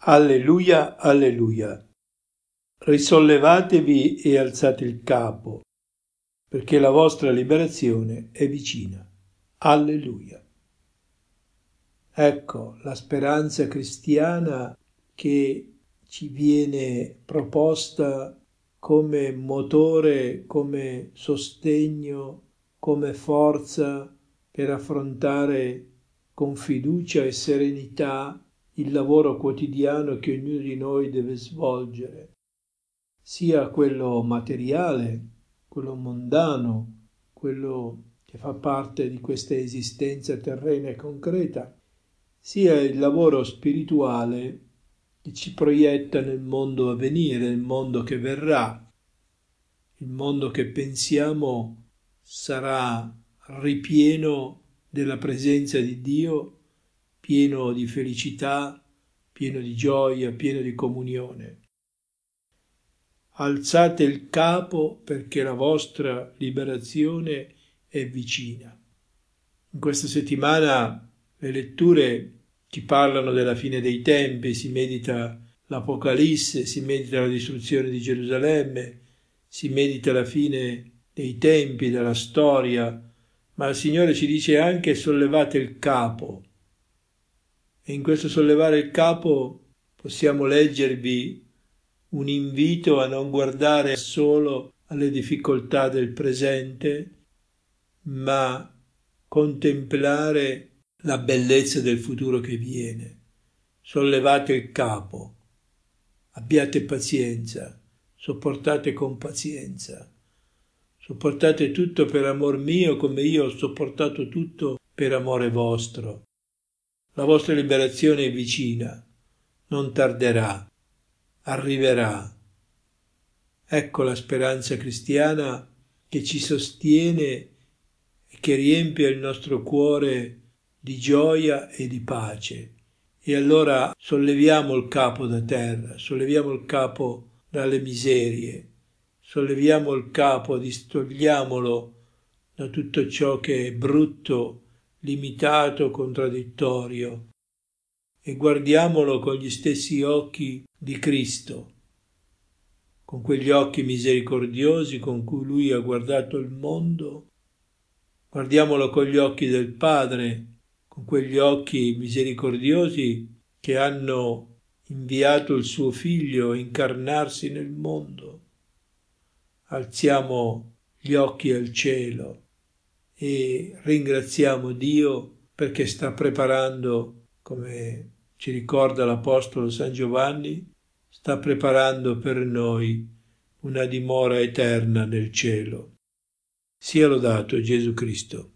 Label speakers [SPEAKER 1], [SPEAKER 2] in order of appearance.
[SPEAKER 1] Alleluia, alleluia. Risollevatevi e alzate il capo, perché la vostra liberazione è vicina. Alleluia. Ecco la speranza cristiana che ci viene proposta come motore, come sostegno, come forza per affrontare con fiducia e serenità il lavoro quotidiano che ognuno di noi deve svolgere, sia quello materiale, quello mondano, quello che fa parte di questa esistenza terrena e concreta, sia il lavoro spirituale che ci proietta nel mondo a venire, nel mondo che verrà. Il mondo che pensiamo sarà ripieno della presenza di Dio, pieno di felicità, pieno di gioia, pieno di comunione. Alzate il capo perché la vostra liberazione è vicina. In questa settimana le letture ci parlano della fine dei tempi, si medita l'Apocalisse, si medita la distruzione di Gerusalemme, si medita la fine dei tempi, della storia, ma il Signore ci dice anche sollevate il capo. E in questo sollevare il capo possiamo leggervi un invito a non guardare solo alle difficoltà del presente, ma contemplare la bellezza del futuro che viene. Sollevate il capo, abbiate pazienza, sopportate con pazienza. Sopportate tutto per amor mio come io ho sopportato tutto per amore vostro. La vostra liberazione è vicina, non tarderà, arriverà. Ecco la speranza cristiana che ci sostiene e che riempie il nostro cuore di gioia e di pace. E allora solleviamo il capo da terra, solleviamo il capo dalle miserie, solleviamo il capo, distogliamolo da tutto ciò che è brutto, limitato, contraddittorio, e guardiamolo con gli stessi occhi di Cristo, con quegli occhi misericordiosi con cui Lui ha guardato il mondo. Guardiamolo con gli occhi del Padre, con quegli occhi misericordiosi che hanno inviato il suo Figlio a incarnarsi nel mondo. Alziamo gli occhi al cielo e ringraziamo Dio perché sta preparando, come ci ricorda l'Apostolo San Giovanni, sta preparando per noi una dimora eterna nel cielo. Sia lodato Gesù Cristo.